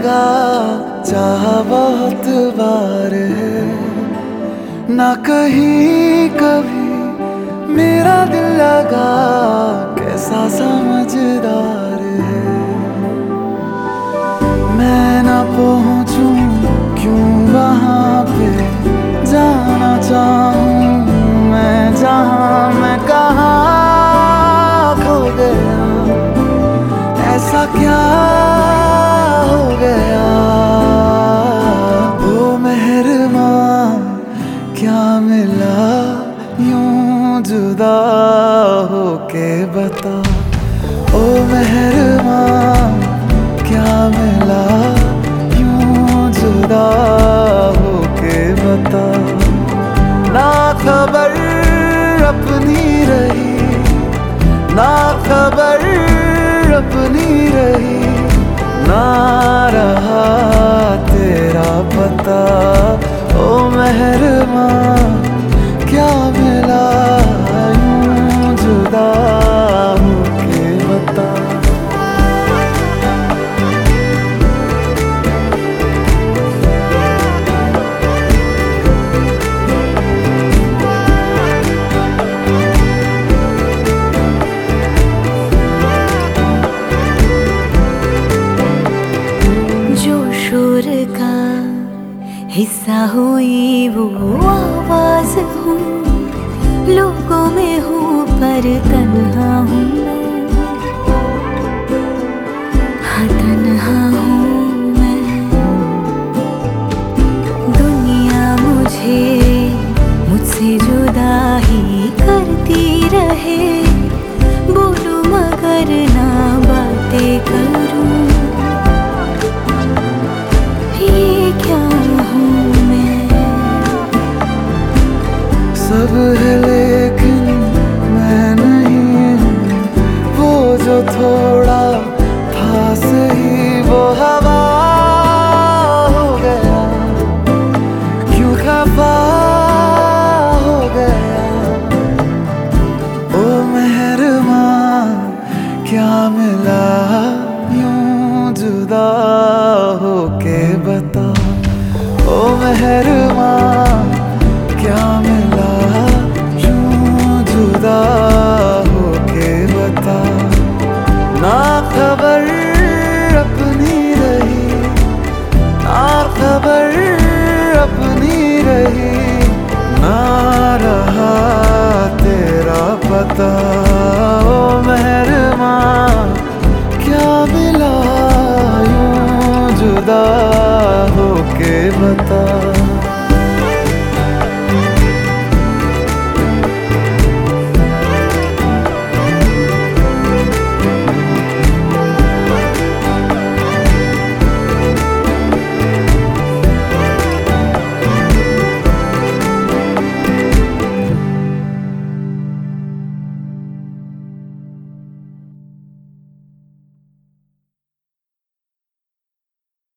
लगा, चाहा बहुत बार है, ना कहीं कभी मेरा दिल लगा, कैसा समझदार है। मैं ना पहुंचूं क्यों वहां पे, जाना चाहूं मैं जहां, मैं कहाँ खो गया, ऐसा क्या हो गया। ओ मेहरबां क्या मिला यूं जुदा होके बता, ओ मेहरबां क्या मिला यूं जुदा होके बता। ना खबर अपनी रही, ना खबर अपनी रही, ना रहा तेरा पता। ओ मेहरबां क्या मिला यूं जुदा होके बता। शोर का हिस्सा हुई वो आवाज हूँ, लोगों में हूँ पर तन्हा हूँ मैं, हाँ तन्हा हूँ मैं। दुनिया मुझसे जुदा ही करती रहे, बोलूं मगर ना बातें करूं, सब है लेकिन मैं नहीं हूँ, वो जो थोड़ा था सही वो हवा हो गया, क्यों खफा हो गया। ओ मेहरबां क्या मिला यूं जुदा होके बता। ओ मेहरबां क्या मिला यूं जुदा होके बता। ना खबर अपनी रही, ना खबर अपनी रही, ना रहा तेरा पता। ओ मेहरबां क्या मिला यूं जुदा होके बता।